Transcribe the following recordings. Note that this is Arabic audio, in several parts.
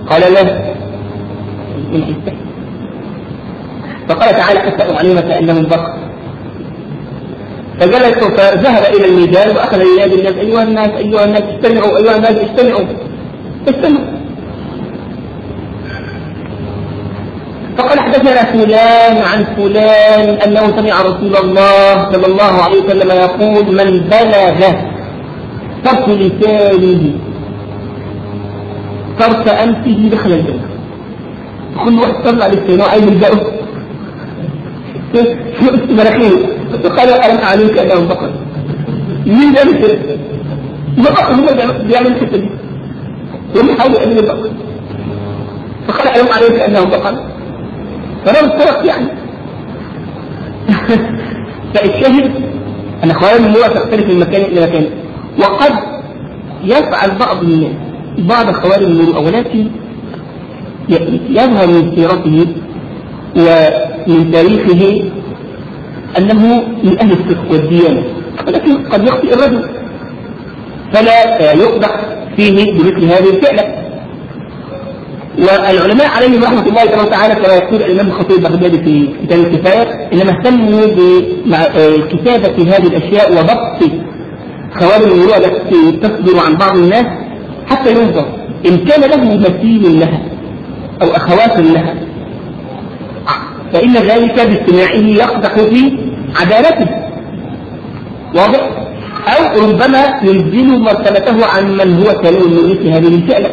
قال لا فقال تعالى حتى أعلم كأنهم بقر. فجلس فذهب إلى الميدان وأخذ ينادي الناس أيها الناس أيها الناس استمعوا أيها الناس استمعوا. فقال حدثنا فلان عن فلان أنه سمع رسول الله صلى الله عليه وسلم يقول من بلغ طرف لسانه طرف أنفه دخل الجنة. كل واحد طلع لسانه عايز يلزقه في مناخيره. فقال ألم أعلمك أنهم بقر. مين بيعمل كده؟ البقر هم بيعملوا الحتة دي. هم يحاولوا يقللوا البقر. فقال ألم أعلمك أنهم بقر. فلو الطرق يعني فالشاهد أن خوارم المروءة تختلف من مكان إلى مكان. وقد يفعل بعض الناس بعض خوارم المروءة ولكن يظهر من سيرته ومن تاريخه أنه من أهل الصدق والديانة، ولكن قد يخطئ الرجل فلا يقبح فيه بمثل هذه الفعلة. والعلماء عليهم رحمة الله تعالى كما يقول الإمام الخطيب البغدادي في كتاب الكفاية إنما اهتموا بكتابة هذه الأشياء وضبط خوارم المروءة التي تصدر عن بعض الناس حتى ينظر إن كان له مثيل لها أو أخوات لها فإن ذلك باستماعه يقدح في عدالته واضح، أو ربما ينزل مرتبته عن من هو سالم من مثل هذه الفعلة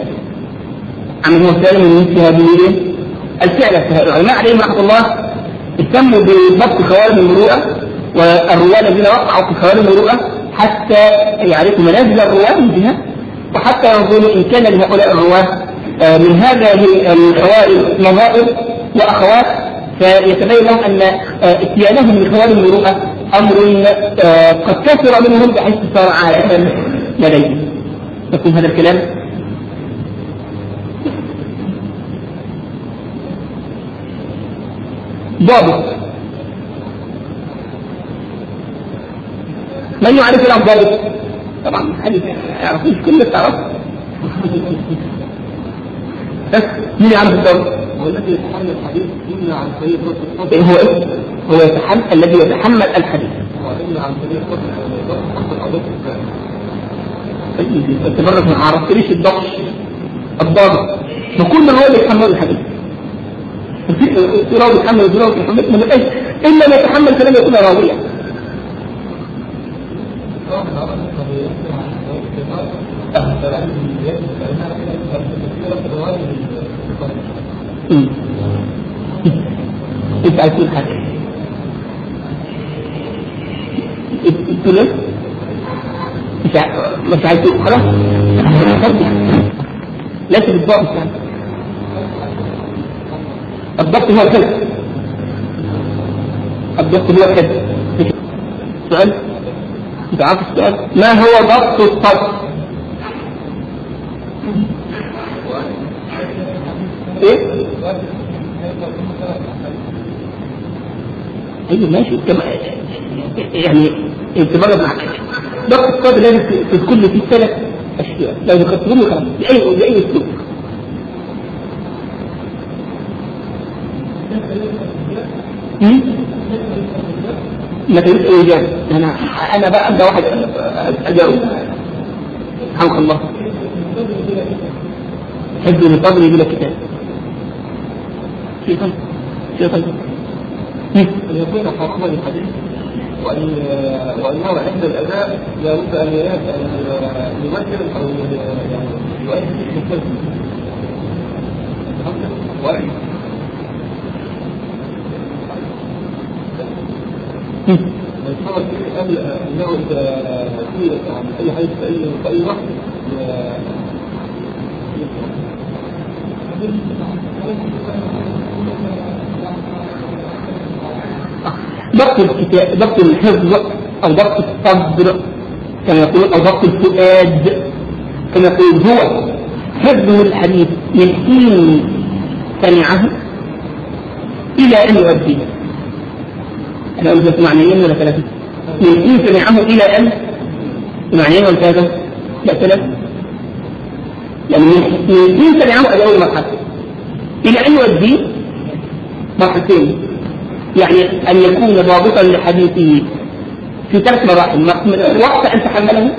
فالعلماء عليهم رحمة الله اهتموا بضبط خوارم المروءة والرواة الذين وقعوا في خوارم المروءة حتى يعرفوا منازل الرواة من جهة، وحتى ينظروا إن كان لهؤلاء الرواة من هذه الخوارم نظائر وأخوات فيتبين لهم أن اتيانهم لخوارم المروءة أمر قد كثر منهم بحيث صار عادة لديهم. يكون هذا الكلام ضابط. من يعرف له ضابط؟ طبعا حديث يعرفوش كل التعرف بس مين يعرف الضابط؟ هو الذي يتحمل الحديث إما عن طريق الصدق هو يتحمل الذي يتحمل الحديث وإما عن طريق الصدق تبرك ما عرفتليش الضابط فكل من هو اللي يتحمل الحديث راوي يتحمل من الأجل إلا ما يتحمل فلم يكون راويا. انت عايز تقول حاجة انتوا ليه مش عايز تقول خلاص لا تبقى الضبط الضبط هو الكذب سؤال انت عارف السؤال ما هو ضبط الصدق؟ ايه ايوه ماشي كما يعني انتباه معك ضبط الصدق لازم تذكر لي فيه 3 اشياء لو ذكرتهم خلاص باي اسلوب ما تريد اي اجابه انا بقى ابدا واحد اجاوب سبحانك الله حب لطبري بلا كتاب شيء طيب أن يكون حرما للحديث وأنه عند الأداء لا بد أن يمثل أو يؤدي بالكلمة الصور فيه قبل أنه في أي حديث في أي وقت ضبط الحفظ أو ضبط الصدر كما يقول أو ضبط الفؤاد كما يقول هو حفظ الحديث من حين سمعه إلى أن يؤديه. أنا أقول معنيين ولا 3؟ من حين سمعه إلى أن معنيين ولا 3؟ لا 3 يعني من 2 سنة عمل أول مرحلة إلى أن يؤدي مرحلتين، يعني أن يكون ضابطا لحديثه في 3 مراحل: وقت أن تحمله،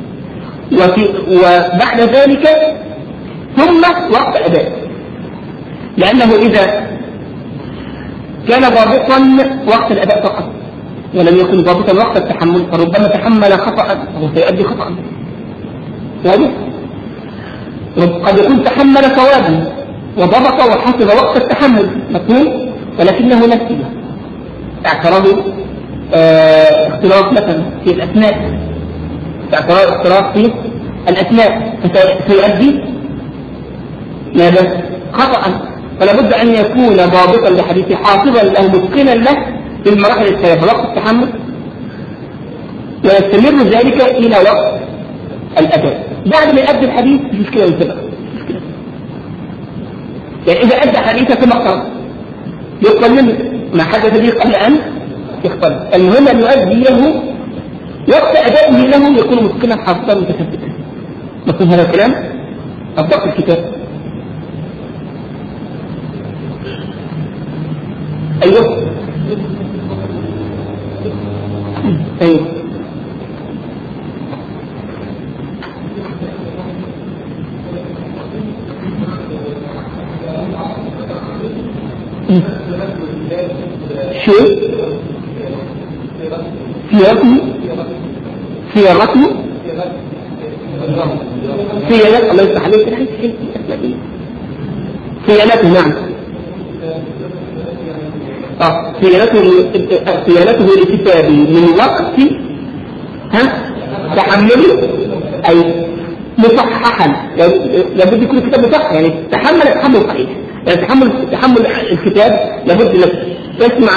وبعد ذلك، ثم وقت أداء. لأنه إذا كان ضابطا وقت الأداء فقط ولم يكن ضابطا وقت التحمل فربما تحمل خطأ أو سيؤدي خطأ. واضح؟ قد يكون تحمل صوابا وضبط وحفظ وقت التحمل مفهوم، ولكنه نسي، اعتراضه اختلاف مثلا في الأثناء، اختلاف في الأثناء فسيؤدي ماذا؟ خطأ. فلا بد أن يكون ضابطا لحديثه حافظا له متقنا له في المراحل الثلاثة: وقت التحمل، ويستمر ذلك إلى وقت الأداء. بعد ما يؤدي الحديث مش مشكلة ينتبه، يعني إذا أدى حديثه ثم اقترب يقبل منه ما حدث به قبل أن يقبل. المهم أن يؤدي له وقت أدائه له يكون متقنا حافظا متثبتا. مفهوم هذا الكلام؟ أصدق الكتاب. أيوه أيوه شو؟ سيارته الله يفتح عليك سيارته. نعم. صيانته الكتابي من وقت تحمله، أي مصححا، لابد يكون الكتاب مصحح، يعني تحمل صحيح، يعني تحمل الكتاب لابد لك تسمع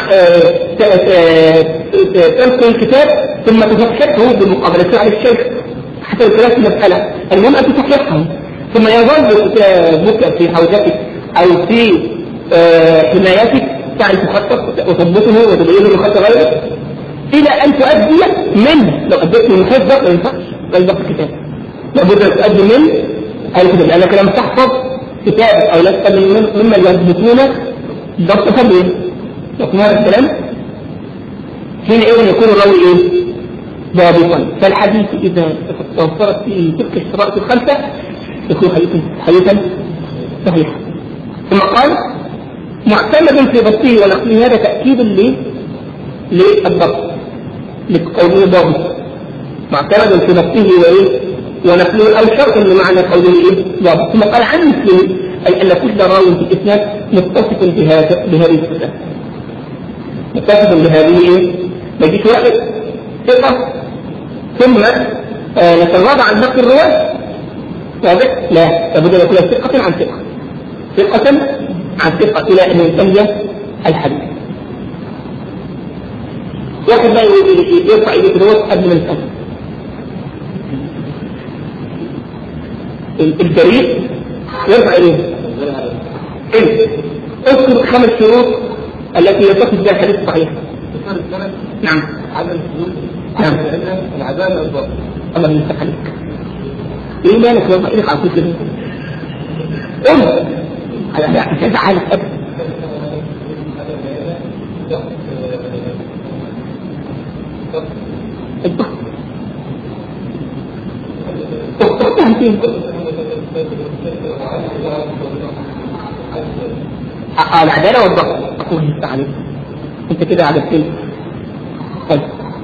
تلقي الكتاب ثم تصححه بالمقابلة على الشيخ حتى الكلام المسألة. المهم أن تصححه ثم يظل كتابك في حوزتك أو في حمايتك تعرف خطك وتضبطه وتبينه لخط غيرك إلى أن تؤدي منه. لو أديت من حفظك لا ينفعش الكتاب، لابد أن تؤدي من الكتاب، لأنك لم تحفظ كتابك أو لست ممن يضبطون ضبط فضله. يكون هذا الكلام حينئذ يكون الراوي ضابطا. فالحديث إذا توفرت فيه تلك الشرائط الخمسة يكون حديثا صحيحا. ثم قال: معتمد في ضبطه ونقله. هذا تأكيد للضبط لقوله ضابط. معتمد في ضبطه ونقله أو شرط لمعنى قوله ضابط. ثم قال: عن مسلم، أي أن كل راوي في الإسناد متصف بهذه الصفات، متصف بهذه ما يجيش واحد ثقة ثم نتغاضى عن باقي الرواة. واضح؟ لا، لابد أن يكون ثقة عن ثقة، ثقة عن ثقة إلى أن ينتهي الحديث. واحد لا يرفع إليه الوقت قبل ما ينتهي. الجريء يرفع إليه اذكر 5 شروط التي يتصف بها الحديث الصحيح. نعم. عدم الحدود. نعم. العدالة والضبط. الله يفتح عليك. إيه مالك يرفع إليك على كل كده؟ مش هيزعل عليك أبدا. الضغط العدالة والضغط. الله يفتح عليك. انت كده عجبتني. طيب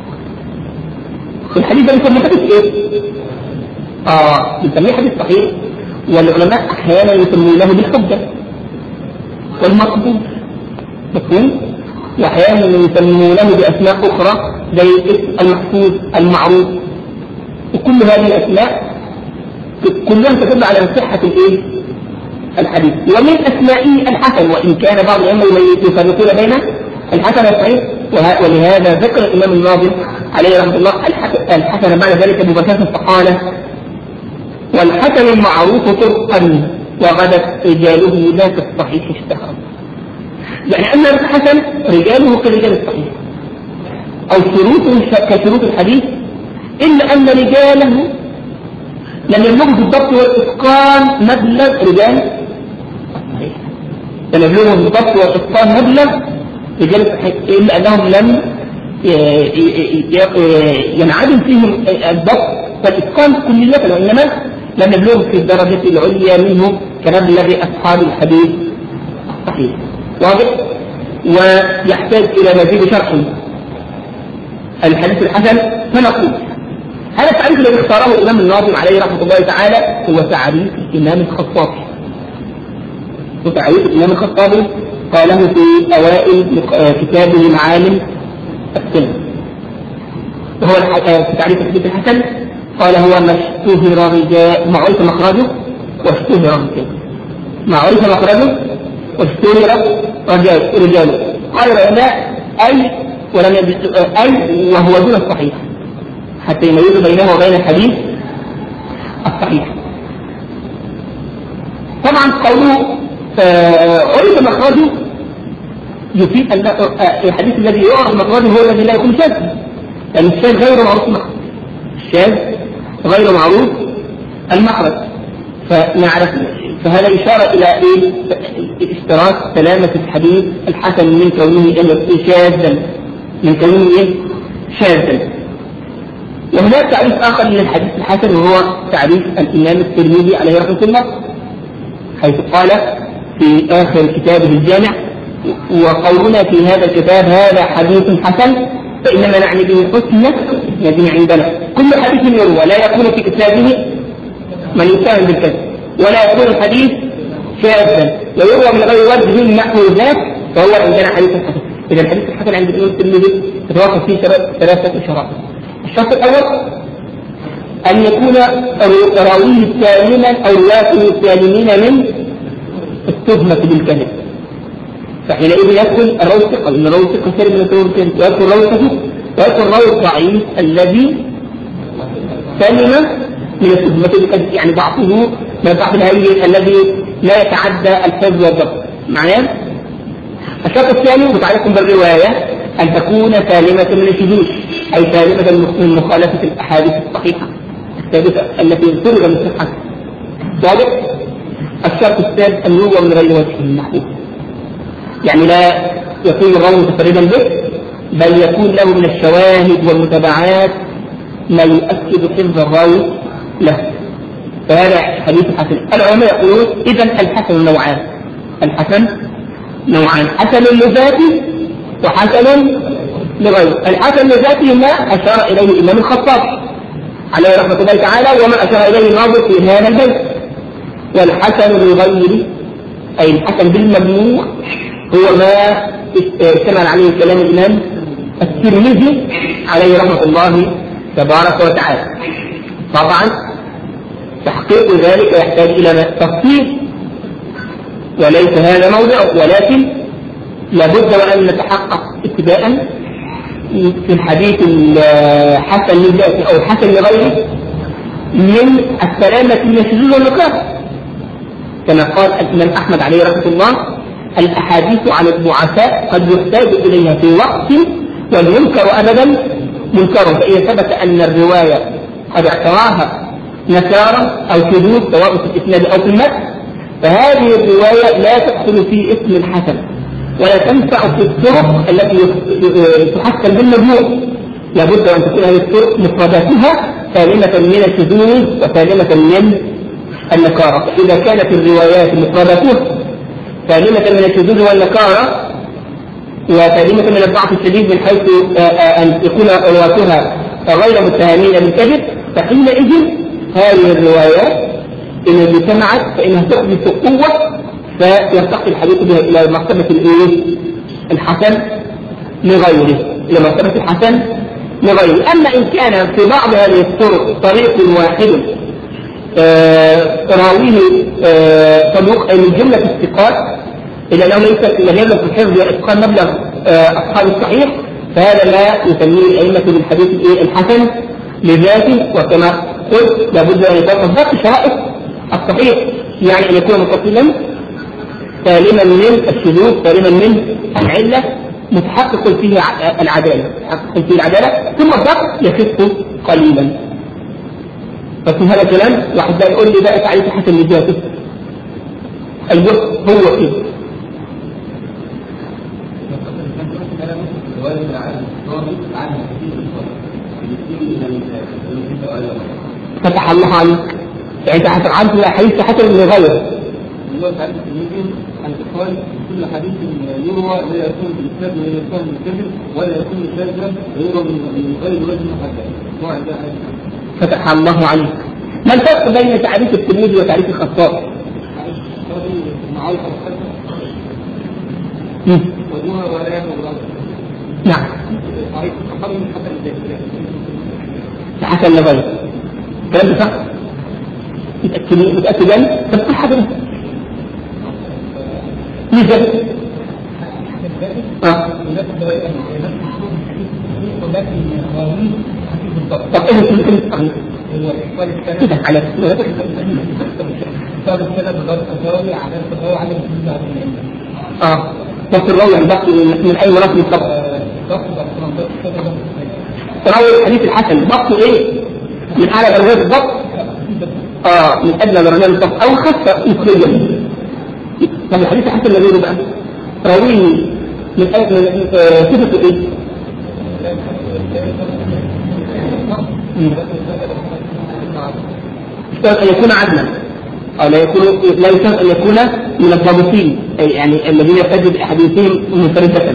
الحديث ده بنسميه حديث ايه؟ بنسميه حديث صحيح، والعلماء احيانا يسمونه بالحجة والمقبول، مفهوم؟ واحيانا يسمونه باسماء اخرى زي الاسم المحفوظ المعروف. وكل هذه الاسماء كلها تدل على صحة الايه؟ الحديث. ومن اسمائه الحسن، وان كان بعض الائمه يفرقون بين الحسن والصحيح، ولهذا ذكر الامام الناظم عليه رحمه الله الحسن بعد ذلك مباشرة فقال: والحسن المعروف طرقا وغدت رجاله لا كالصحيح اشتهر. يعني ان الحسن رجاله كرجال الصحيح او شروطه كشروط الحديث، الا ان رجاله لم يبلغوا في الضبط والإتقان مبلغ رجال الصحيح، لم يبلغوا في الضبط والإتقان مبلغ رجال الصحيح، إلا أنهم لم ينعدم فيهم الضبط والإتقان كلية، وإنما لم يبلغوا في الدرجة العليا منه كمبلغ أصحاب الحديث الصحيح. واضح؟ ويحتاج إلى مزيد شرح الحديث الحسن. فنقول هذا التعريف الذي اختاره الإمام الناظم عليه رحمة الله تعالى هو تعريف الإمام الخطابي. وتعريف الإمام الخطابي قاله في أوائل كتابه معالم السنة، وهو في تعريف الحديث الحسن قال هو ما اشتهر رجال، ما عرف مخرجه واشتهر رجاله، ما عرف مخرجه واشتهر رجاله. قال العلماء أي وهو دون الصحيح حتى يميز بينه وبين الحديث الصحيح. طبعا قوله عرف مخرجه يفيد أن الحديث الذي يعرف مخرجه هو الذي لا يكون شاذا، لأن الشاذ غير معروف مخرج، الشاذ غير معروف المخرج. فنعرف فهذا إشارة إلى اشتراك سلامة الحديث الحسن من كونه شاذا، من كونه شاذا. وهناك تعريف آخر للحديث الحسن وهو تعريف الإمام الترمذي عليه رحمة الله، حيث قال في آخر كتابه الجامع: وقولنا في هذا الكتاب هذا حديث حسن فإنما نعني به حسن الذي عندنا. كل حديث يروى لا يكون في كتابه من يتهم بالكذب، ولا يكون الحديث شاذا ويروى من غير وجه نحو ذاك فهو عندنا حديث حسن. إذا الحديث الحسن عند الإمام الترمذي تتوقف فيه ثلاثة شرائط. الشرط الأول أن يكون راويه سالما أو رواته سالمين من التهمة بالكذب، فحينئذ يدخل الراوي الثقة، لأن الراوي الثقة سالم من التهمة بالكذب، ويدخل الراوي الصدوق، ويدخل الراوي الضعيف الذي سلم من التهمة بالكذب، يعني ضعفه من ضعف الهيئ الذي لا يتعدى الحفظ والضبط. معناه الشرط الثاني متعلق بالرواية أن تكون سالمة من الشذوذ، أي سالمة من مخالفة الأحاديث الصحيحة الثابتة التي فرغ من صحتها. واضح؟ الشرط الثالث أن يروى من غير وجه محدود، يعني لا يكون الراوي متفردا به، بل يكون له من الشواهد والمتابعات ما يؤكد حفظ الراوي له، فهذا حديث حسن. العلماء يقولون إذا الحسن نوعان، الحسن نوعان: حسن لذاته وحسن لغيره. الحسن لذاته ما أشار إليه الإمام الخطابي عليه رحمة الله تعالى وما أشار إليه الناظر في هذا البيت. والحسن لغيره أي الحسن بالمجموع هو ما اشتمل عليه كلام الإمام الترمذي عليه رحمة الله تبارك وتعالى. طبعا تحقيق ذلك يحتاج إلى تفصيل وليس هذا موضعه، ولكن لابد وأن نتحقق ابتداء في الحديث الحسن لذاته أو الحسن لغيره من السلامة من الشذوذ والنقاص، كما قال الإمام أحمد عليه رحمة الله: الأحاديث عن الضعفاء قد يحتاج إليها في وقت والمنكر أبدا منكر، فإذا ثبت أن الرواية قد اعتراها نكارا أو شذوذ سواء في الإسناد أو في المتن، فهذه الرواية لا تدخل في اسم الحسن ولا تنفع في الطرق التي تحسن بالمجموع. لابد أن تكون هذه الطرق مفرداتها سالمة من الشذوذ وسالمة من النكارة. فإذا كانت الروايات مفرداتها سالمة من الشذوذ والنكارة وسالمة من الضعف الشديد من حيث أن يكون رواتها غير متهمين بالكذب، فحينئذ هذه الروايات إن اجتمعت فإنها تحدث قوة فيرتقي الحديث بها إلى مرتبة الحسن لغيره، إلى مرتبة الحسن لغيره. أما إن كان في بعض هذه الطرق طريق واحد راويه صدوق أي من جملة الثقات إلا أنه ليس لم يبلغ في الحفظ والإتقان مبلغ أصحاب الصحيح، فهذا لا يسميه الأئمة بالحديث الحسن لذاته. وكما قلت لابد أن يتوقف ذات شرائط الصحيح، يعني أن يكون متصلا سالما من الشذوذ سالما من العلة متحقق فيه العدالة، ثم الضبط يخف قليلا. ففي هذا الكلام واحد بقى يقول لي بقى تعريف الحسن لذاته. ايوه هو كده. فتح الله عليك. يعني انت هتعرف الحديث حسن لغيره. الله تعالى يمكن أن تقال كل حديث يروى لا يكون بالإسناد ولا يكون بالكذب ولا يكون شاذا ويروى من غير وجه محدد. فتح الله عليك. ما الفرق بين تعريف الترمذي وتعريف الخطاب؟ نعم. حسن لغيره. كلام ده صح؟ متأكد يعني؟ بس كل حاجة ميزة طب ايه الكلمة كده على بس الراوي يعني بس من اي مناطق الضبط راوي الحديث الحسن ضبطه ايه؟ من اعلى درجات الضبط من ادنى درجات الضبط او خفة نسبيا. طب الحديث الحسن اللي غيره بقى راويه من صفته ايه؟ يشترط ان يكون عدلا او لا يشترط ان يكون من الضابطين يعني الذين يحتج باحاديثهم منفرده.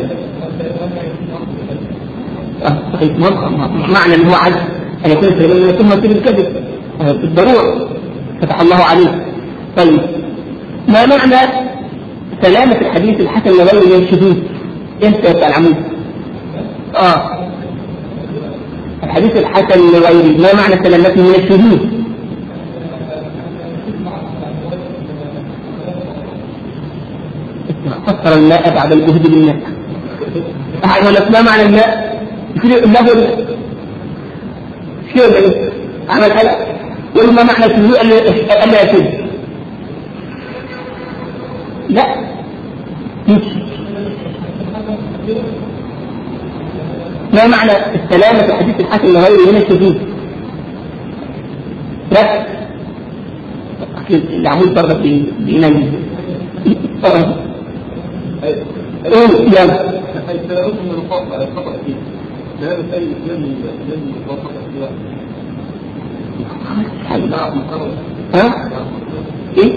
صحيح. معنى ان هو عدل ان يكون سليمان من التهمه بالكذب بالضروره. فتح الله عليه. طيب ما معنى سلامة الحديث الحسن لغيره من الشذوذ؟ انت يا العمود. الحديث الحسن لغيره ما معنى سلامته من الشذوذ؟ فسر الماء بعد الجهد بالماء. ما معنى الماء؟ له شيء عمل هلا يقول ما معنى الشذوذ الا يشذ؟ لا ما معنى السلامة في الحديث الحسن لغيره من الشذوذ؟ لا العمود برضه بينام ايه يلا التلامس من الخطأ فيه تلامس اي اسلام لازم يتوافق فيها ايه؟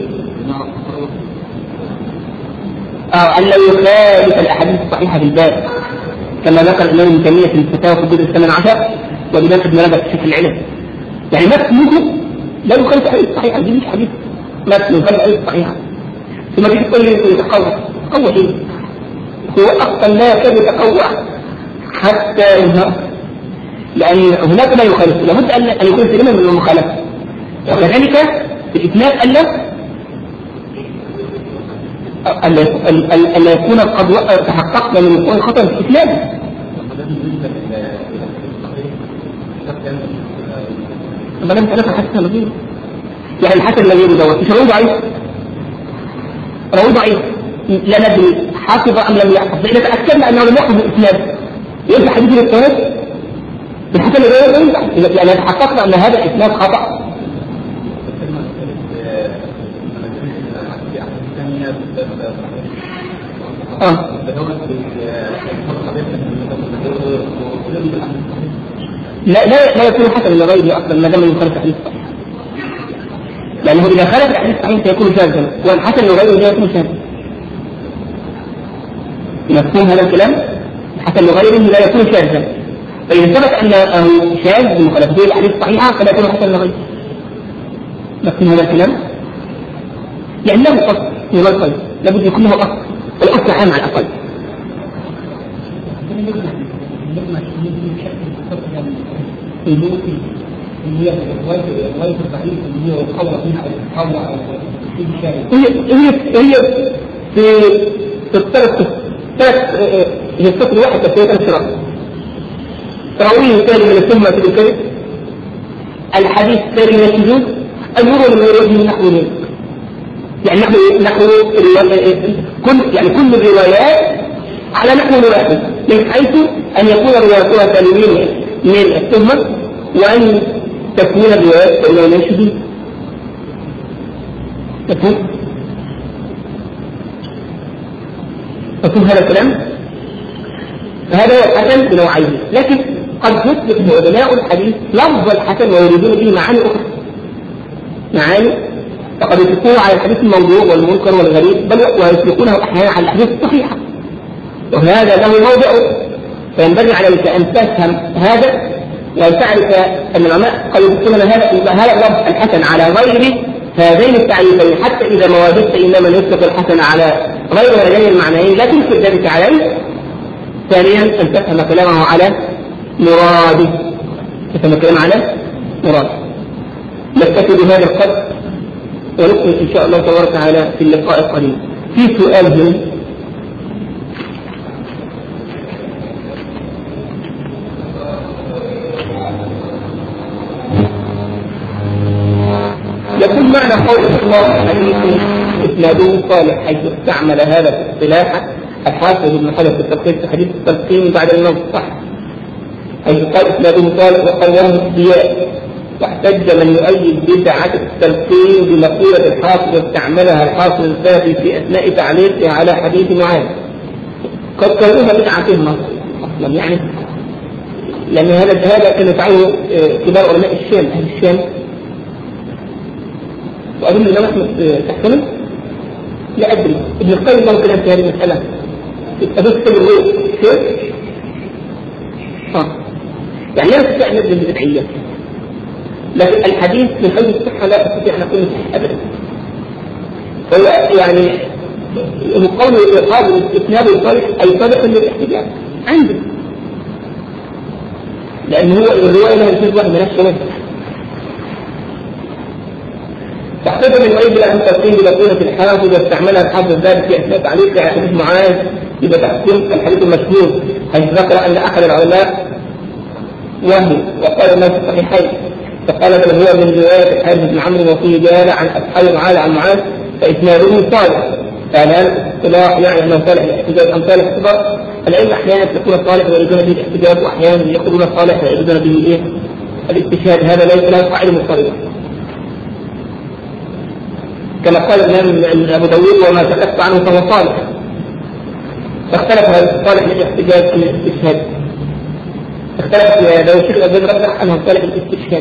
أن لو يخالف الأحاديث الصحيحة في الباب كما ذكر الإمام ابن تيمية في الفتاوى في الجزء 18 والإمام ابن رجب في شيخ العلم. يعني متنه لا يخالف الأحاديث الصحيحة، دي مش حديث متن يخالف الأحاديث الصحيحة. ثم تيجي تقول لي يتقوى ايه؟ هو أصلا لا يكاد يتقوى حتى ينهار، لأن هناك ما يخالف، لابد أن يكون سليما من المخالفة. وكذلك في الإسناد ألا يكون قد تحققنا من وقوع الخطأ في الإسلام. طب أنا متعرف الحسن النظير يعني الحسن النظير دوت مش راوي ضعيف، راوي ضعيف لا ندري حافظ أم لم يحفظ. إذا تأكدنا أنه لم يحفظ الإسلام يرجع حديث للتوراة الحسن النظير يعني تحققنا أن هذا الإسلام خطأ. لا يكون حسن لغيره اصلا ما دام يخالف الحديث الصحيح، لانه اذا خالف الحديث الصحيح سيكون شاذا والحسن لغيره لا يكون شاذا. مفهوم هذا الكلام؟ الحسن لغيره لا يكون شاذا، فاذا ثبت انه شاذ بمخالفته للحديث الصحيحه فلا يكون حسن لغيره. مفهوم هذا الكلام؟ يعني له اصل في القلب، لابد يكون له اصل، الاصل عام على الاقل. هي في الثلاث هي السطر واحد بس هي ثلاث شرط. راويه ثاني من التهمة بالكذب، الحديث ثاني من الشذوذ، المرور من الوجه نحو منه. يعني نحو كل الروايات على نحو واحد، من حيث أن يكون روايتها سالمين من التهمة وأن تكوين الروايات ولا ينشد مفهوم هذا الكلام؟ فهذا هو الحسن بنوعيه، لكن قد يطلق علماء الحديث لفظ الحسن ويريدون به معاني أخرى، فقد يطلقونه على الحديث الموضوع والمنكر والغريب، بل ويطلقونه أحيانا على الأحاديث الصحيحة، وهذا له موضعه. فينبغي عليك أن تفهم هذا وأن تعرف أن العلماء قد يطلقون هذا اللفظ الحسن على غير هذين التعريفين، حتى إذا ما وجدت إنما يطلق الحسن على غير هذين المعنيين لا تنكر ذلك عليه. ثانيا أن تفهم كلامه على مراده، نكتفي بهذا القدر ونكمل إن شاء الله تبارك وتعالى في اللقاء القريب. في سؤال هنا يقول معنى قول الله حديث إسناده صالح، حيث استعمل هذا الاصطلاح الحافظ ابن حجر في التلقين في حديث التلقين بعد الموت، صح؟ حيث قال إسناده صالح وقواه الضياء، واحتج من يؤيد بدعة التلقين بمقولة الحافظ استعملها الحافظ الثاني في أثناء تعليقه على حديث معاذ، قد كانوها بدعتهم أصلا، يعني لأن هذا كان يفعله كبار علماء الشام، أهل الشام. وأظن الإمام أحمد تحتمل، لا أدري ابن القيم له كلام في هذه المسألة، أدرس كتاب الروح شيء يعني لا نستطيع أن نبذل البدعية، لكن الحديث من حيث الصحة لا أستطيع أن أقول أبدا. هو يعني قول الإرهاب والإسناد الصالح أي صادق للاحتجاج عنده، لأن هو الرواية لها الجزء واحد من نفسه. تحتاج من وإيد إلى أن تقيم بلقونة الحافظ واستعملها الحافظ ذلك في أثناء تعليق على حديث معاذ إذا تحكم الحديث المشهور، حيث ذكر أن أحد العلماء وهي وقال ما في الصحيحين، فقال بل هو من رواية الحارث بن عمرو وفيه جاء عن أصحاب معاذ عن معاذ فإسناده صالح. فهذا اصطلاح يعني أنه صالح الاحتجاج أم صالح الصبر. العلم أحيانا تكون صالح ويريدون به الاحتجاج، وأحيانا يقولون صالح ويريدون به الاستشهاد، هذا ليس له قاعدة مضطردة. كما قال الإمام أبو داود وما سكت عنه فهو صالح، فاختلف هذا الصالح للاحتجاج أم الاستشهاد، اختلف لو الشيخ أبو رجح أنه صالح الاستشهاد.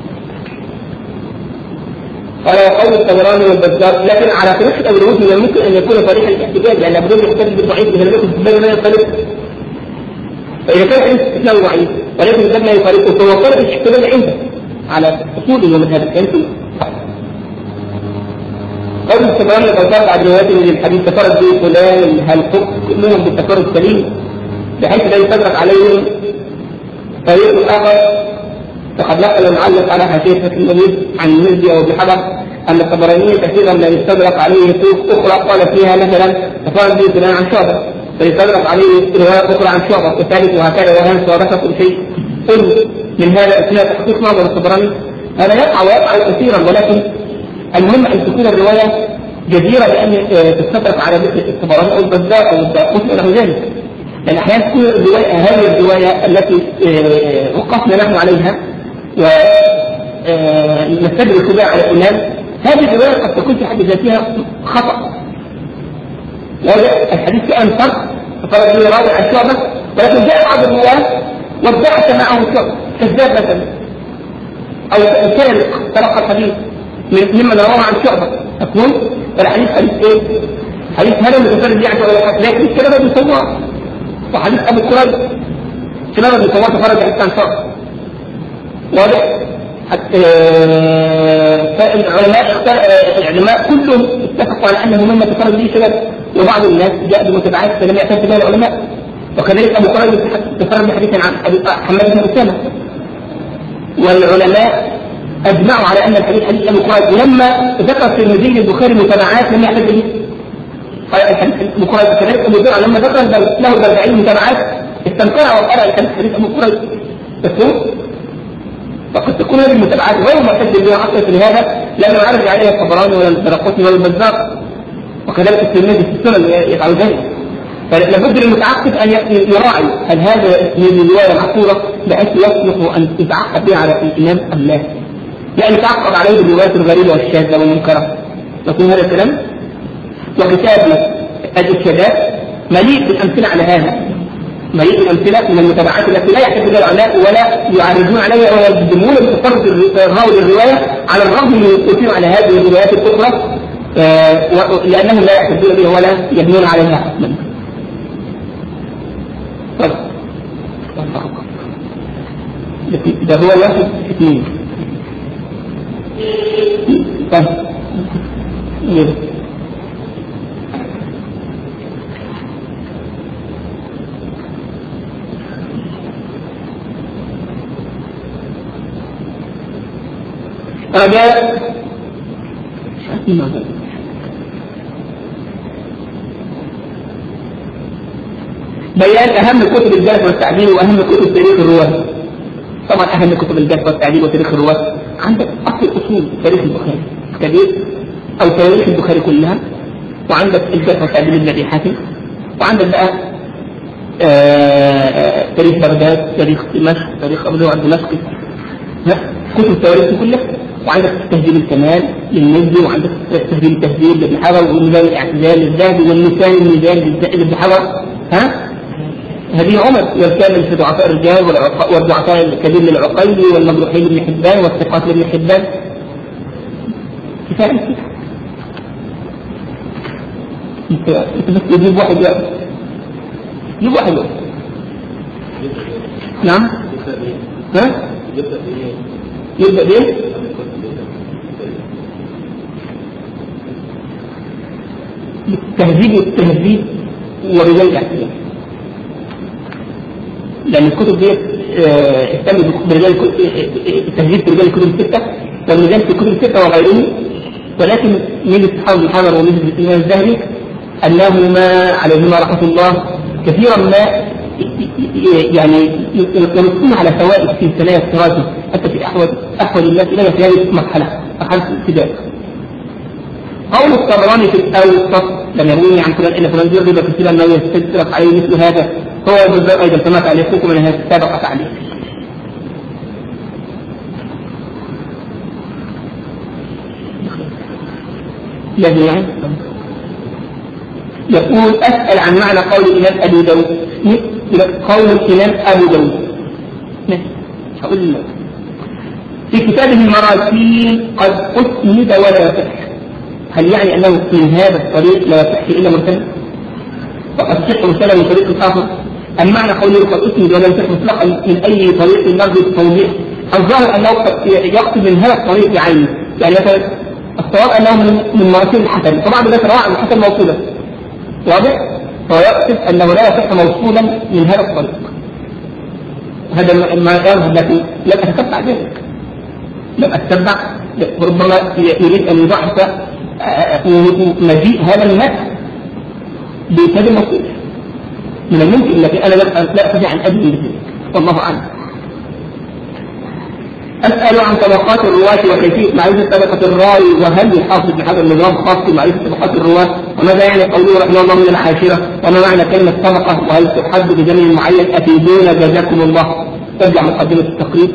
قال وقول الطبراني والبزار، لكن على طريقة أبو داود من الممكن أن يكون صريح الاحتجاج، لأن أبو داود يحتج بالضعيف إذا لم يكن في الباب ما ينطلق، فإذا كان حديث استثناء ضعيف ولكن الباب ما ينطلق فهو صالح الاحتجاج عنده على أصوله من هذا الكلام. قول الطبراني والبزار بعد روايته من الحديث تفرد به فلان هل حكمهم بالتفرد سليم بحيث لا يستدرك عليهم طريق آخر. فقد نقل المعلق على حاشية المجيد عن المزي أو بحضر أن الطبراني كثيرا لا يستدرك عليه طرق أخرى قال فيها مثلا تفرد به فلان عن شعبة، فيستدرك عليه روايات أخرى عن شعبة والثالث وهكذا، وهمس ورثة كل شيء. قل من هذا أثناء تحقيق نظر الطبراني هذا يقع ويقع كثيرا، ولكن المهم أن تكون الرواية جديرة بأن تستدرك على ذكر الطبراني أو البزار أو الداقوطي ونحو ذلك، لأن أحيانا تكون الرواية هذه الرواية التي وقفنا نحن عليها ونستدرك بها على الإمام، هذه الرواية قد تكون في حد ذاتها خطأ، الحديث كان فرق فقال لي راوي عن شعبة، ولكن جاء بعض الرواة وادعى سماعه شعبة كذاب مثلا، أو كان تلقى الحديث ممن رواه عن شعبة أكون والحديث حديث إيه؟ حديث هذا متفرد يعني لكن الكلام ده بيسواه، وحديث أبو كريب كلام ده بيسواه تفرد حديث عن شعبة واضح. العلماء كلهم اتفقوا على أنه مما تفرد به شباب، وبعض الناس جاء بمتابعات فلم يعتد بها العلماء، وكذلك أبو كريب تفرد بحديث عن حماد بن أسامة، والعلماء أجمعوا على أن الحديث حديث أبو كريب، ولما ذكر في المزيد البخاري متابعات لم يعتد به الحديث أبو كريب، كذلك أبو زرع لما ذكر له 40 متابعات استمتع وقرأ الحديث حديث أبو كريب. فقد تكون هذه المتابعات غير معتد بها أصلا، لهذا لم يعرض عليها الطبراني ولا الدارقطني ولا البزار، وكذلك الترمذي في السنن يفعل ذلك. فلابد للمتعقب أن يراعي هل هذا من الرواية محصورة بحيث يصلح أن تتعقب بها على الإمام أم لا. يعني تعقب عليه بالروايات الغريبة والشاذة والمنكرة. مفهوم هذا الكلام؟ وكتاب الإرشادات مليء بالأمثلة على هذا، مليء بالأمثلة من المتابعات التي لا يحتاج إليها العلماء ولا يعرضون عليها ويقدمون بتصرف الراوي الرواية، على الرغم من التأثير على هذه الروايات الأخرى لأنهم لا يعتدون بها ولا يبنون عليها حكما. ده هو 1 2. طيب رجاء بيان أهم كتب الجرح والتعديل وأهم كتب تاريخ الرواة. طبعا أهم كتب الجرح والتعديل وتاريخ الرواة عندك أصل أصول تاريخ البخاري كبير أو تاريخ البخاري كلها، وعندك الجرح والتعديل ابن أبي حاتم، وعندك بقى تاريخ بغداد، تاريخ دمشق، تاريخ أبو زرع الدمشقي، كتب التواريخ كلها، وعندك تهذيب الكمال للمزي، وعندك تهذيب التهذيب لابن حجر، وميزان الاعتدال للذهبي، والميزان لابن حجر. هذه عمر والكامل في ضعفاء الرجال والضعفاء الكبير للعقيلي والمجروحين لابن حبان والثقات لابن حبان. كفاية انت بس تجيب واحد بقى، جيب واحد بقى. نعم يبدأ بيه التهذيب ورجال الاعتدال، لأن الكتب دي اهتمت برجال التهذيب برجال الكتب الستة والرجال في الكتب الستة وغيرهم، ولكن ميزة حافظ بن حجر وميزة الإمام الذهبي أنهما عليهما رحمة الله كثيرا ما يعني ينصون على فوائد في ثنايا التراث حتى في أحوال الناس إلى في هذه مرحلة الابتداء. قول الطبراني في الأوسط لم يروي عن فلان إلا فلان يرغب كثيرا أنه يستدرك عليه مثل هذا، هو بالذات أيضا كما تعليقكم من هذا السابق تعليق. يعني يقول أسأل عن معنى قول الإمام أبو داود، قول الإمام أبو داود هقول في كتابه المراسيل قد أسند ولا يصح، هل يعني أنه من هذا الطريق لا يصح إلا مرسل وقد صح مرسلا من طريق آخر؟ أم معنى قوله قد أسند ولا يصح مطلقا من أي طريق نرجو التوضيح؟ الظاهر أنه يقصد من هذا الطريق بعينه، يعني مثلا الصواب أنه من مراسيل الحسن، طبعا بذلك رواه عن الحسن موصولا واضح، فهو يقصد أنه لا يصح موصولا من هذا الطريق. هذا ما يظهر، لكن لم أتتبع ذلك، لم أتتبع، ربما يريد أن يضعف مجيء هذا المتن بإسناد موصول من الممكن، لكن أنا لا أستطيع أن أدري بذلك، والله أعلم. أسأل عن طبقات الرواة وكيفية معرفة طبقة الراوي، وهل يحافظ بهذا النظام خاص بمعرفة طبقات الرواة، وماذا يعني قوله رحمه الله من العاشرة، وما معنى كلمة طبقة، وهل تحد بجميع معين؟ أفيدونا جزاكم الله. ترجع مقدمة التقريب.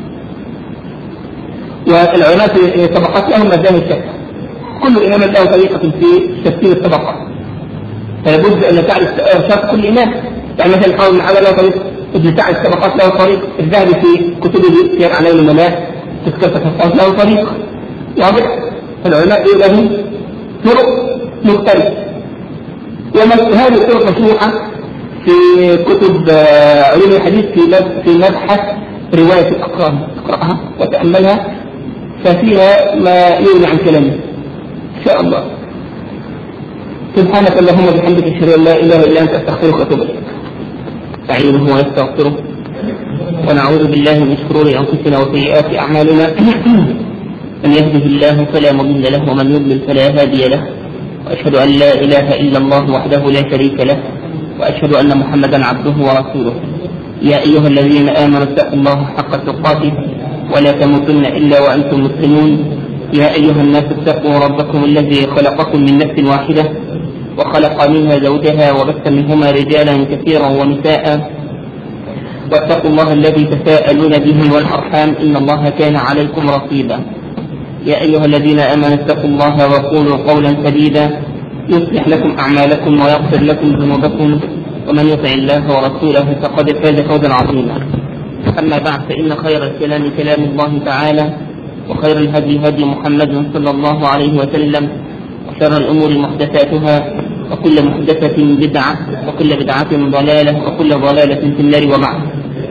والعلماء في طبقات لهم مذاهب شتى، كل إمام له طريقة في تفسير الطبقات، فلابد أن تعرف شرط كل إمام. يعني مثلا قول من له طريقة، ابن سعد الطبقات له طريق، الذهبي في كتبه سير عليه النبلاء تذكرة الطبقات له طريق واضح. فالعلماء لهم طرق مختلفة، وهذه الطرق مشروحة في كتب علوم الحديث في مبحث رواية الأقران، اقرأها وتأملها ففيها ما يغني عن كلامه إن شاء الله. سبحانك اللهم وبحمدك أشهد أن لا إله إلا أنت أستغفرك وأتوب إليك. نستعينه ونستغفره ونعوذ بالله من شرور أنفسنا وسيئات أعمالنا، من يهده الله فلا مضل له ومن يضلل فلا هادي له، وأشهد أن لا إله إلا الله وحده لا شريك له، وأشهد أن محمدا عبده ورسوله. يا أيها الذين آمنوا اتقوا الله حق تقاته ولا تموتن إلا وأنتم مسلمون. يا أيها الناس اتقوا ربكم الذي خلقكم من نفس واحدة وخلق منها زوجها وبث منهما رجالا كثيرا ونساء، واتقوا الله الذي تساءلون به والأرحام إن الله كان عليكم رقيبا. يا أيها الذين آمنوا اتقوا الله وقولوا قولا سديدا يصلح لكم أعمالكم ويغفر لكم ذنوبكم ومن يطع الله ورسوله فقد فاز فوزا عظيما. أما بعد فإن خير الكلام كلام الله تعالى وخير الهدي هدي محمد صلى الله عليه وسلم وشر الأمور محدثاتها وكل محدثة بدعة وكل بدعة ضلالة وكل ضلالة في النار وبعد.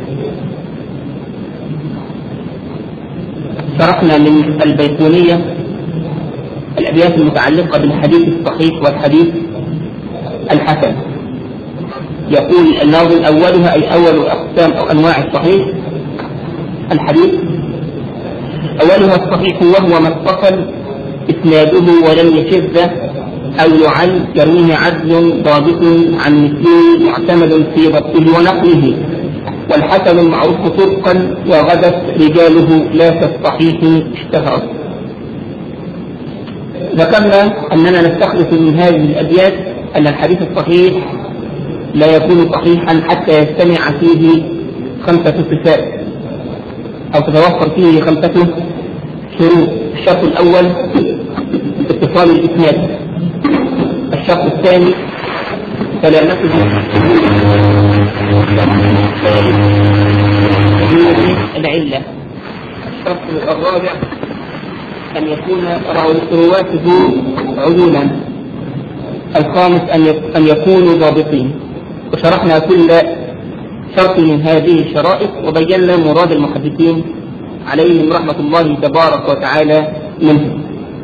شرحنا من البيقونية الأبيات المتعلقة بالحديث الصحيح والحديث الحسن. يقول الناظم أولها أي أول أقسام أو أنواع الصحيح الحديث أولها الصحيح وهو ما اتصل إسناده ولم يشذ أو يعل يرويه عدل ضابط عن مثله معتمد في ضبطه ونقله. والحسن المعروف طرقا وغدت رجاله لا كالصحيح اشتهرت. ذكرنا أننا نستخلص من هذه الأبيات أن الحديث الصحيح لا يكون صحيحا حتى يجتمع فيه 5 صفات أو تتوفر فيه 5 شروط. الشرط الأول اتصال الإسناد. الشرط الثاني سلامته العلة. الشرط الرابع أن يكون رواته عدولا. الخامس أن يكونوا ضابطين. وشرحنا كل شرط من هذه الشرائط وبينا مراد المحدثين عليهم رحمة الله تبارك وتعالى منه.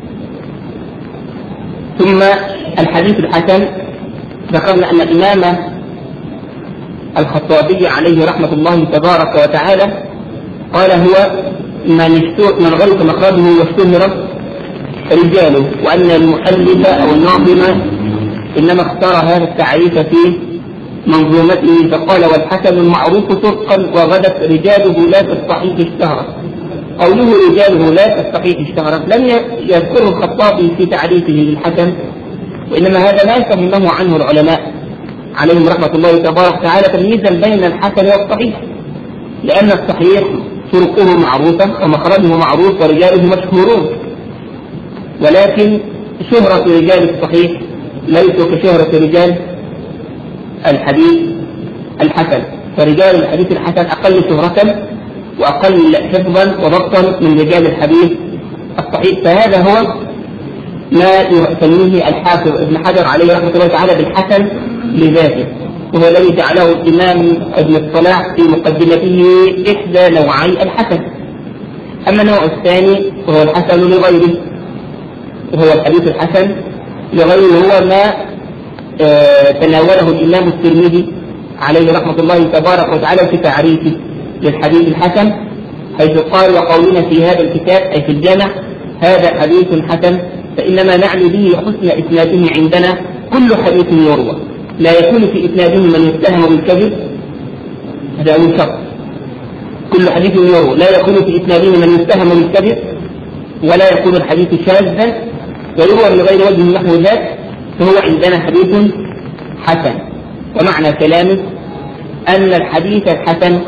ثم الحديث الحسن ذكرنا أن الإمام الخطابي عليه رحمة الله تبارك وتعالى قال هو من غلط مخرجه واشتهر رجاله، وأن المؤلف أو الناظم إنما اختار هذا التعريف في منظومته فقال والحسن المعروف طرقا وغدت رجاله لا كالصحيح اشتهرت. قوله رجاله لا كالصحيح اشتهرت لم يذكره الخطابي في تعريفه للحسن، وإنما هذا ما فهمه عنه العلماء عليهم رحمة الله تبارك وتعالى تمييزا بين الحسن والصحيح، لأن الصحيح طرقه معروفة ومخرجه معروف ورجاله مشهورون، ولكن شهرة رجال الصحيح ليسوا كشهرة رجال الحديث الحسن. فرجال الحديث الحسن أقل شهرة وأقل حفظا وضبطا من رجال الحديث الصحيح. فهذا هو ما يسميه الحافظ ابن حجر عليه رحمة الله تعالى بالحسن لذاته، وهو الذي جعله الإمام ابن الصلاح في مقدمته إحدى نوعي الحسن. أما النوع الثاني وهو الحسن لغيره، وهو الحديث الحسن لغيره هو ما تناوله الإمام الترمذي عليه رحمة الله تبارك وتعالى في تعريفه للحديث الحسن، حيث قال وقولنا في هذا الكتاب أي في الجامع هذا حديث حسن فإنما نعني به حسن إسناده عندنا كل حديث يروى لا يكون في إسناده من يتهم بالكذب، هذا أول شرط. كل حديث يروى لا يكون في إسناده من يتهم بالكذب ولا يكون الحديث شاذا ويروى من غير وجه نحو ذاك فهو عندنا حديث حسن. ومعنى كلامه أن الحديث الحسن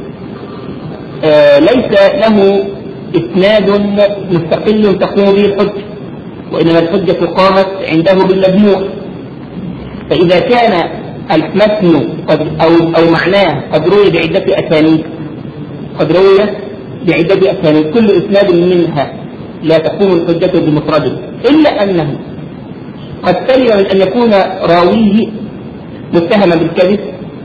ليس له إسناد مستقل تقوم به الحجة، وإنما الحجة قامت عنده بالمجموع. فإذا كان المتن أو معناه قد روي بعدة أسانيد كل إسناد منها لا تقوم الحجة بمفرده، إلا أنه قد سلم من أن يكون راويه متهما بالكذب،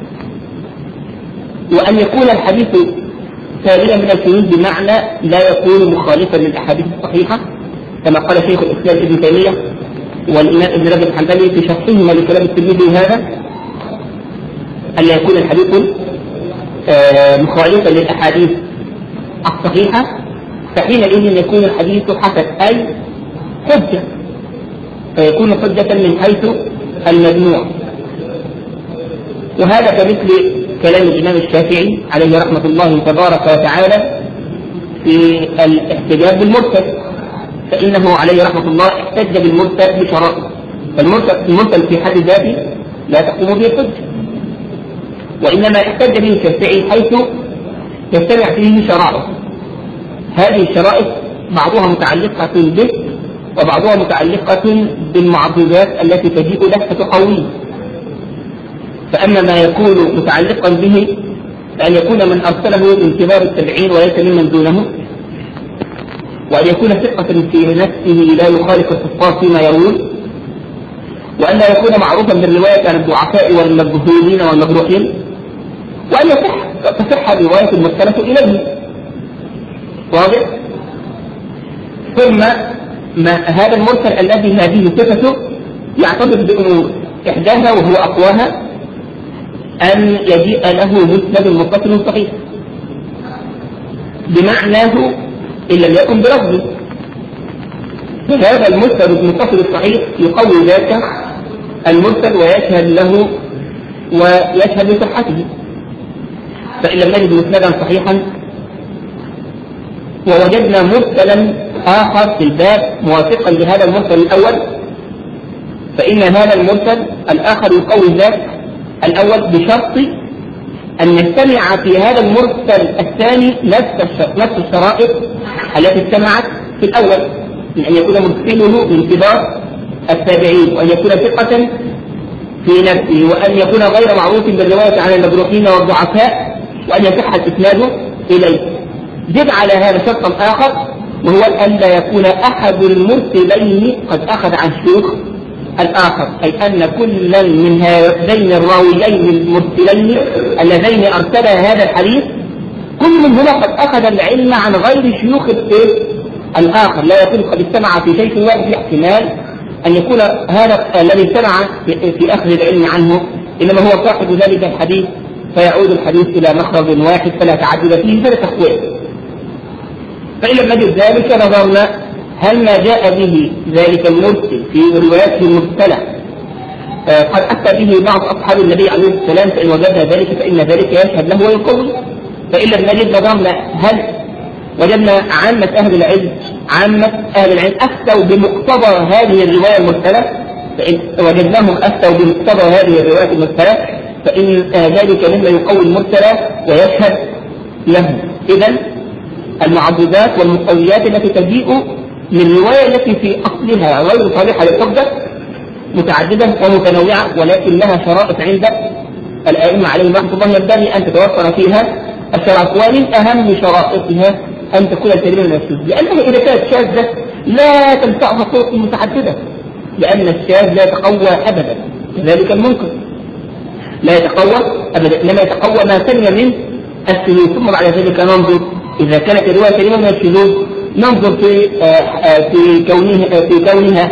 وأن يكون الحديث سالما من الشذوذ بمعنى لا يكون مخالفا للأحاديث الصحيحة، كما قال شيخ الإسلام ابن تيمية والإمام ابن رجب الحنبلي في شرحهما لكلام الترمذي هذا، ألا يكون الحديث مخالفا للأحاديث الصحيحة، فحينئذ يكون الحديث حسن أي حجة، فيكون حجة من حيث المجموع. وهذا كمثل كلام الإمام الشافعي عليه رحمة الله تبارك وتعالى في الاحتجاج بالمرسل، فإنه عليه رحمة الله احتج بالمرسل بشرائط، فالمرسل في حد ذاته لا تقوم به حجة. وإنما احتج به الشافعي حيث يجتمع فيه شرائط. هذه الشرائط بعضها متعلقة به وبعضها متعلقة بالمعضلات التي تجيء له فتقويه. فأما ما يكون متعلقا به فأن يكون من أرسله من كبار التابعين وليس ممن دونه، وأن يكون ثقة في نفسه لا يخالف الحفاظ فيما يروون، وأن لا يكون معروفا بالرواية عن الضعفاء والمجهولين والمجروحين، وأن تصح الرواية المرسلة إليه. واضح؟ ثم هذا المرسل الذي هذه صفته يعتبر بأمور، إحداها وهو أقواها أن يجيء له مسند متصل صحيح بمعناه إن لم يكن بلفظه، فهذا المسند المتصل الصحيح يقوي ذاك المرسل ويشهد له ويشهد بصحته. فإن لم نجد مسندا صحيحا ووجدنا مرسلا آخر في الباب موافقا لهذا المرسل الأول، فإن هذا المرسل الآخر يقوي ذاك الأول بشرط أن يجتمع في هذا المرسل الثاني نفس الشرائط التي اجتمعت في الأول، من أن يكون مرسله من كبار التابعين، وأن يكون ثقة في نفسه، وأن يكون غير معروف بالرواية عن المجروحين والضعفاء، وأن يصح الإسناد إليه. زد على هذا شرطا آخر وهو أن لا يكون أحد المرسلين قد أخذ عن شيوخ الآخر، أي أن كل من هذين الراويين المرسلين اللذين أرسلا هذا الحديث كل منهما قد أخذ العلم عن غير شيوخ الآخر. لا يكون قد استمع في شيء واحد، احتمال أن يكون هذا الذي استمع في أخذ العلم عنه إنما هو صاحب ذلك الحديث، فيعود الحديث إلى مخرج واحد فلا تعدد فيه فلا تقوية. فإن لم نجد ذلك نظرنا هل ما جاء به ذلك المرسل في رواياته المرسلة قد أتى به بعض أصحاب النبي عليه السلام، فإن وجدنا ذلك فإن ذلك يشهد له ويقوي. فإن لم نجد نظرنا هل وجدنا عامة أهل العلم أفتوا بمقتضى هذه الرواية المرسلة، فإن وجدناهم أفتوا بمقتضى هذه الرواية المرسلة فإن ذلك مما يقوي المرسلة ويشهد له. إذن المعضدات والمقويات التي تجيء من الرواية التي في أصلها غير صالحة للحجة متعددة ومتنوعة، ولكن لها شرائط عند الأئمة عليهم رحمة الله ينبغي أن تتوفر فيها الشرائط، ومن أهم شرائطها أن تكون الكلمة من الشاذ، لأنها إذا كانت شاذة لا تنفعها طرق متعددة، لأن الشاذ لا يتقوى أبدا، كذلك المنكر لا يتقوى أبدا، إنما يتقوى ما سمي من الشذوذ. ثم بعد ذلك ننظر إذا كانت الرواية كلمة من الشذوذ ننظر في كونها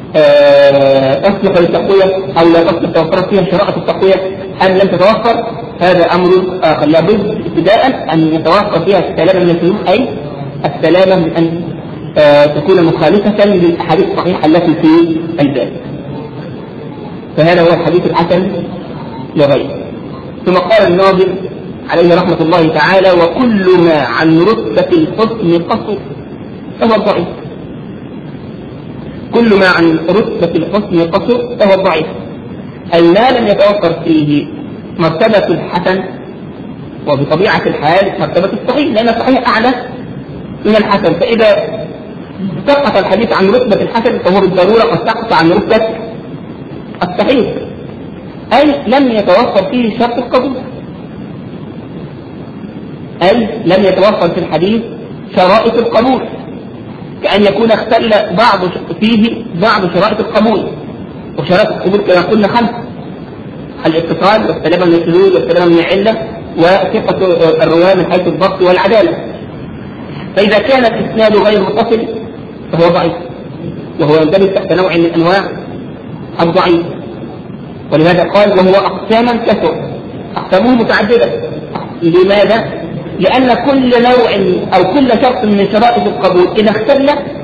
تصلح للتقوية أو لا تصلح، توفرت فيها شرائط التقوية أم لم تتوفر، هذا أمر آخر. لابد ابتداء أن يتوفر فيها السلامة من الشذوذ، أي السلامة من أن تكون مخالفة للأحاديث الصحيحة التي في الباب. فهذا هو الحديث الحسن لغيره. ثم قال الناظم عليه رحمة الله تعالى: وكل ما عن رتبة الحسن قصر فهو ضعيف. كل ما عن رتبة الحسن قصر فهو ضعيف، أي ما لم يتوفر فيه مرتبة الحسن، وبطبيعة الحال مرتبة الصحيح، لأن الصحيح أعلى من الحسن. فإذا سقط الحديث عن رتبة الحسن فهو بالضرورة قد سقط عن رتبة الصحيح، أي لم يتوفر فيه شرط القبول، أي لم يتوفر في الحديث شرائط القبول، كأن يكون اختل فيه بعض شرائط القبول. وشرائط القبول كما قلنا 5: الاتصال والسلامة من الشذوذ والسلامة من العلة وثقة الرواة من حيث الضبط والعدالة. فإذا كان الإسناد غير متصل فهو ضعيف، وهو يندرج تحت نوع من أنواع الضعيف. ولهذا قال: وهو أقساما كثر، أقسامه متعددة. لماذا؟ لأن كل نوع أو كل شرط من شرائط القبول إذا اختل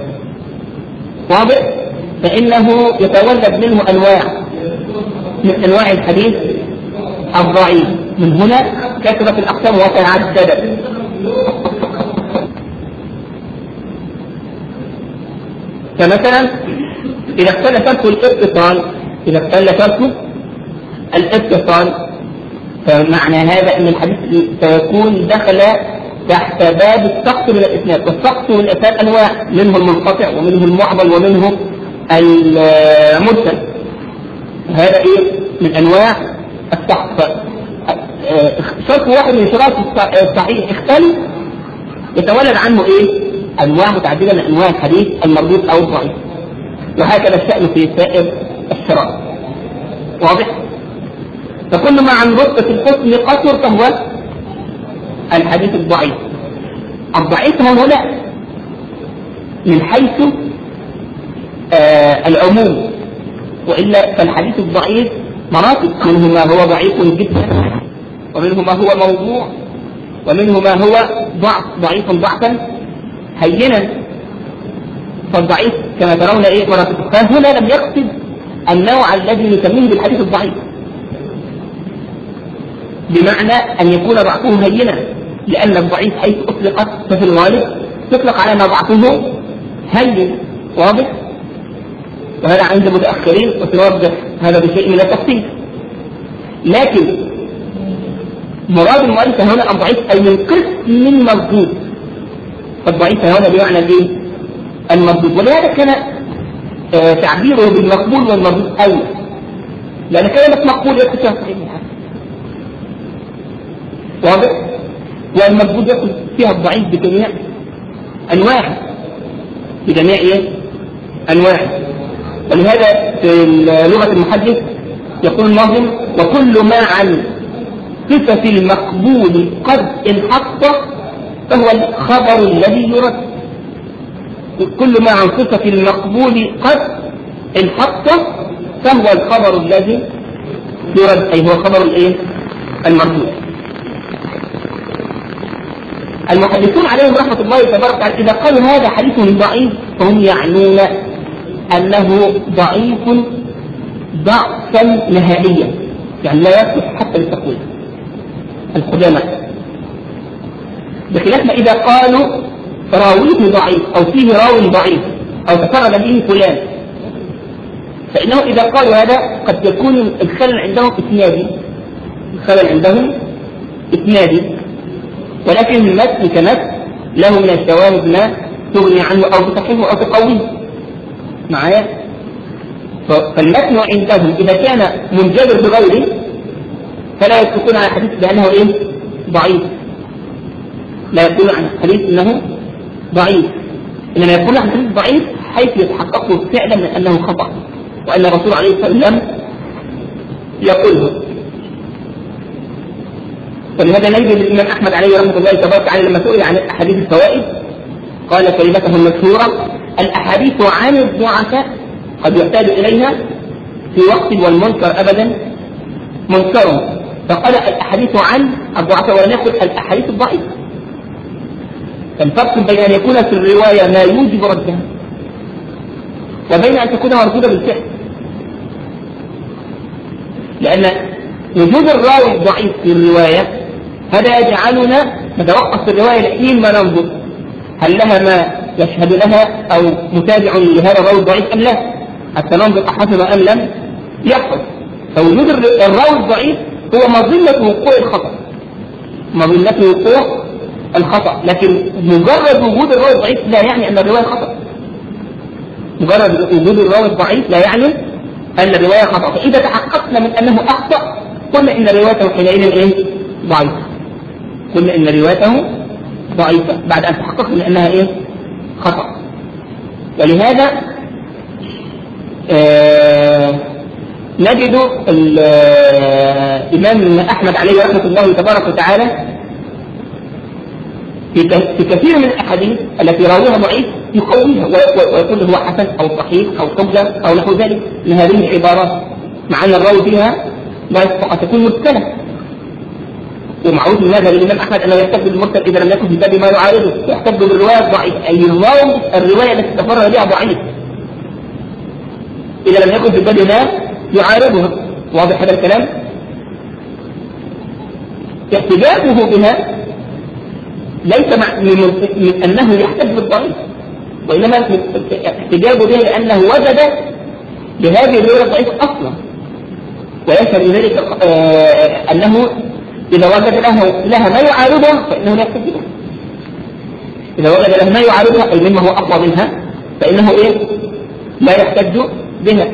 واضح فإنه يتولد منه أنواع من أنواع الحديث الضعيف. من هنا كثرة الأقسام وتعددت. فمثلا إذا اختل شرط الاتصال فمعنى هذا أن الحديث سيكون دخل تحت باب السقط من الإسناد، والسقط من الإسناد أنواع، منه المنقطع ومنه المعضل ومنه المرسل. هذا من أنواع السقط. شرط واحد من شروط الصحيح اختلف يتولد عنه أنواع متعددة من أنواع الحديث المردود أو الضعيف، وهكذا الشأن في سائر الشرائط. واضح؟ فكل ما عن رتبة الحسن قصر فهو الحديث الضعيف. الضعيف هنا من حيث العموم، وإلا فالحديث الضعيف مراتب، منه ما هو ضعيف جدا، ومنه ما هو موضوع، ومنه ما هو ضعيف ضعفا هينا. فالضعيف كما ترون مراتب. فهنا لم يقصد النوع الذي نسميه بالحديث الضعيف بمعنى أن يكون ضعفه هينا، لأن الضعيف حيث أطلقت ففي الغالب تطلق على ما ضعفه هين. واضح؟ وهذا عند المتأخرين وتوضح هذا بشيء من التفصيل. لكن مراد المؤلف هنا الضعيف أي من قسم من مردود، فالضعيف هنا بمعنى المردود. ولهذا كان تعبيره بالمقبول والمردود أول، لأن كلمة مقبول يكون فيها صحيح الحسن، واضح؟ والمردود يكون فيها الضعيف بجميع أنواعه، بجميع أنواعه. ولهذا في لغة المحدث يقول الناظم: وكل ما عن صفة المقبول قد انحط فهو الخبر الذي يرد. كل ما عن صفة المقبول قد انحط فهو الخبر الذي يرد، أي هو خبر المردود. المحدثون عليهم رحمة الله تبارك وتعالى إذا قالوا هذا حديث ضعيف فهم يعنون أنه ضعيف ضعفا نهائيا، يعني لا يصلح حتى للتقويم القدماء. بخلاف ما إذا قالوا راويه ضعيف أو فيه راوي ضعيف أو تفرد به فلان، فإنه إذا قالوا هذا قد يكون الخلل عندهم إسنادي، ولكن المتن كمتن له من الشواهد ما تغني عنه أو تصححه أو تقويه معايا. فالمتن عندهم إذا كان منجبر بغيره فلا يتركون على الحديث بأنه ضعيف، لا يقولون عن الحديث أنه ضعيف، إنما يقولون عن الحديث ضعيف حيث يتحققوا فعلا من أنه خطأ وأن الرسول عليه الصلاة والسلام يقوله. ولهذا نجد الإمام أحمد عليه رحمة الله تبارك وتعالى لما سئل عن أحاديث الفوائد قال كلمته المشهورة: الأحاديث عن الضعفاء قد يحتاج إليها في وقت والمنكر أبدا منكر. فقال الأحاديث عن الضعفاء ولم يقل الأحاديث الضعيفة. فالفرق بين أن يكون في الرواية ما يوجب ردها وبين أن تكون مردودة بالفعل، لأن وجود الراوي الضعيف في الرواية هذا يجعلنا نتوقف في الرواية لحين ما ننظر هل لها ما يشهد لها أو متابع لهذا الراوي الضعيف أم لا، حتى ننظر أحسن أم لم يحصل. فوجود الراوي الضعيف هو مظنة وقوع الخطأ، لكن مجرد وجود الراوي الضعيف لا يعني أن الرواية خطأ. مجرد وجود الراوي الضعيف لا يعني أن الرواية خطأ. فإذا تحققنا من أنه أخطأ قلنا إن روايته حينئذ ضعيفة. قلنا إن روايته ضعيفة بعد أن تحققنا من أنها خطأ. ولهذا نجد الإمام أحمد عليه رحمة الله تبارك وتعالى في كثير من الأحاديث التي راويها ضعيف يقويها ويقول هو حسن أو صحيح أو حجة أو نحو ذلك من هذه العبارات، مع أن الراوي فيها قد تكون مرسلة. ومعروف من هذا الإمام أحمد أنه يحتج بالمرسل إذا لم يكن في باب ما يعارضه، يحتج بالرواية الضعيفة، أي الرواية التي تفرد بها ضعيف إذا لم يكن في باب ما يعارضها. واضح هذا الكلام؟ احتجاجه بها ليس من أنه يحتج بالضعيف، وإنما احتجاجه به لأنه وجد لهذه الرواية الضعيفة أصلا، ويشهد بذلك أنه إذا وجد لها ما يعارضها فإنه لا يحتج بها. إذا وجد لها ما يعارضها أي مما هو أقوى منها فإنه لا يحتج بها.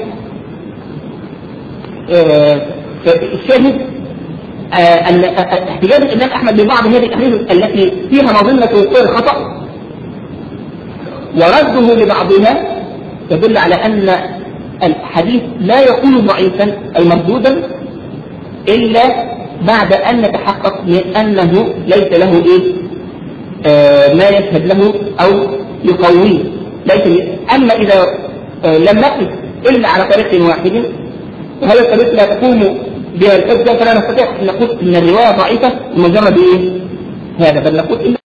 فالشاهد أن احتجاج الإمام أحمد ببعض هذه الأحاديث التي فيها مظنة وقوع الخطأ ورده لبعضها تدل على أن الحديث لا يكون ضعيفا أي مردودا إلا بعد أن نتحقق من أنه ليس له ما يشهد له أو يقويه. أما إذا لم نقف إلا على طريق واحد وهذا الطريق لا تقوم بها الحجة فلا نستطيع أن نقول إن الرواية ضعيفة مجرد هذا، بل نقول